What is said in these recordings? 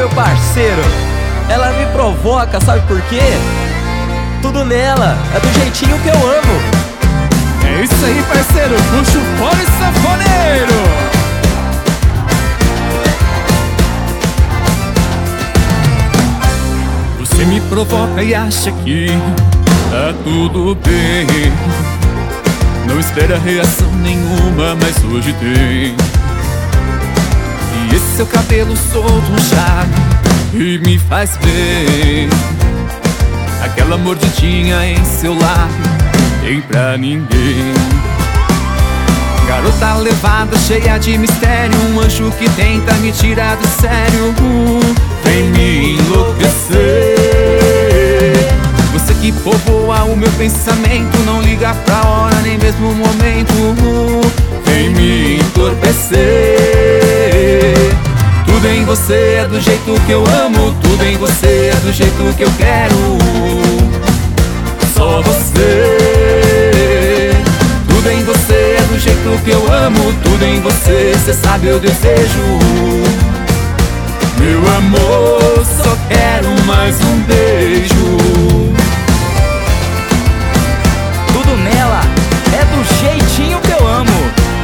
meu parceiro, ela me provoca, sabe por quê? Tudo nela, é do jeitinho que eu amo. É isso aí, parceiro, puxa o fole sanfoneiro. Você me provoca e acha que tá tudo bem. Não espera reação nenhuma, mas hoje tem. E esse seu cabelo solto, um charme e me faz bem. Aquela mordidinha em seu lábio tem pra ninguém. Garota levada, cheia de mistério, um anjo que tenta me tirar do sério. Vem me enlouquecer. Você que povoa o meu pensamento, não liga pra hora nem mesmo o momento. Vem me entorpecer. Tudo em você é do jeito que eu amo, tudo em você é do jeito que eu quero. Só você. Tudo em você é do jeito que eu amo, tudo em você, cê sabe eu desejo. Meu amor, só quero mais um beijo. Tudo nela, é do jeitinho que eu amo.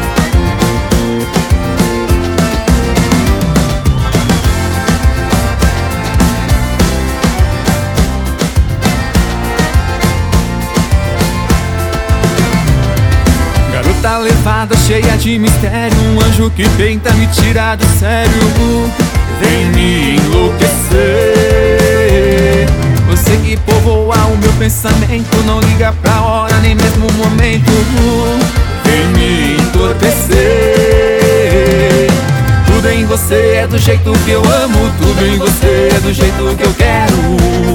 Garota levada, cheia de mistério, um anjo que tenta me tirar do sério. Vem me enlouquecer. Você que povoa o meu pensamento, não liga pra hora nem mesmo o momento. Vem me entorpecer. Tudo em você é do jeito que eu amo, tudo em você é do jeito que eu quero.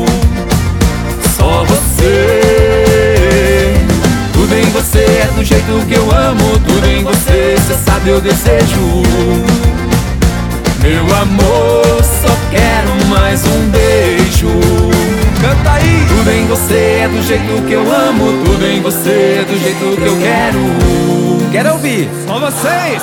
Só você. Tudo em você é do jeito que eu amo, tudo em você, cê sabe eu desejo. Meu amor, só quero mais um beijo. Canta aí! Tudo em você é do jeito que eu amo, tudo em você é do jeito que eu quero. Quero ouvir! Só vocês!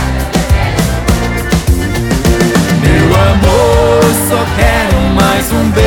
Meu amor, só quero mais um beijo.